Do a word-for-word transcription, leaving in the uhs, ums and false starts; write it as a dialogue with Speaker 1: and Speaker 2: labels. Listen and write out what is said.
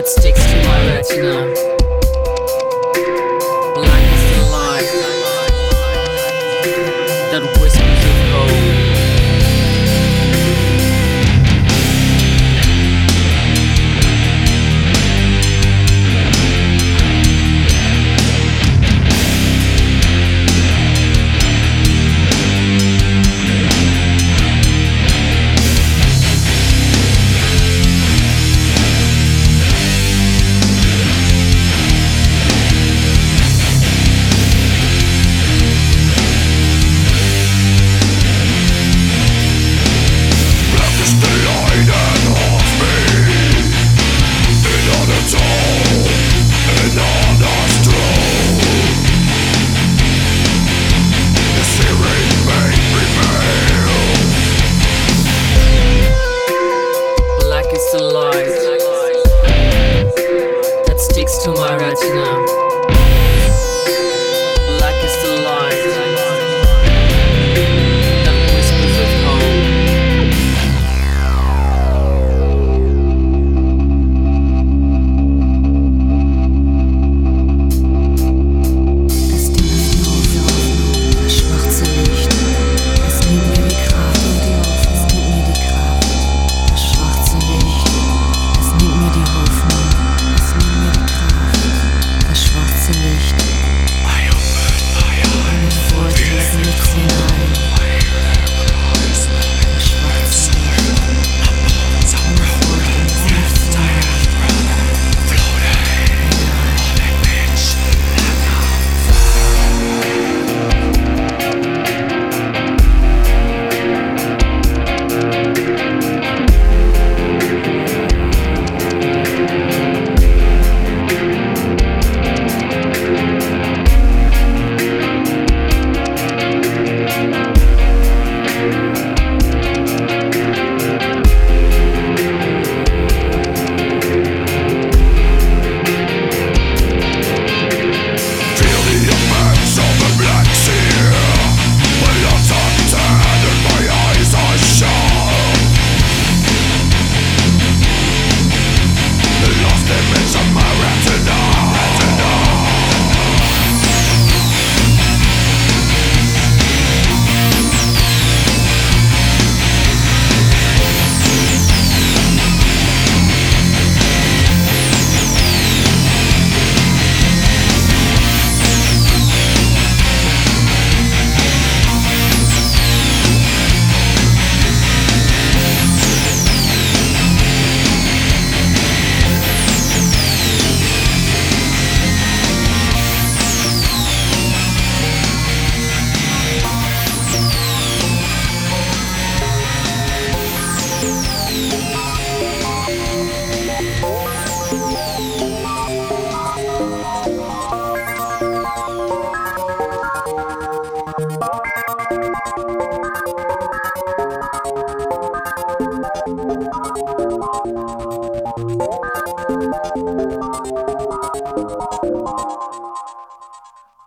Speaker 1: sticks to my retina. Black is the light that whispers of hope. The light that sticks to my retina. Black is the light that whispers of hope.
Speaker 2: Es dämmert die Hoffnung, das schwarze Licht. Es nimmt mir die Kraft und die Hoffnung. Es nimmt mir die Kraft, das schwarze Licht. Es nimmt mir die Hoffnung, es nimmt mir die Kraft, das schwarze Licht. Eine Freude ins Nichts hinein. Das schwarze Licht. Eine Freude ins Nichts hinein.
Speaker 3: Thank you.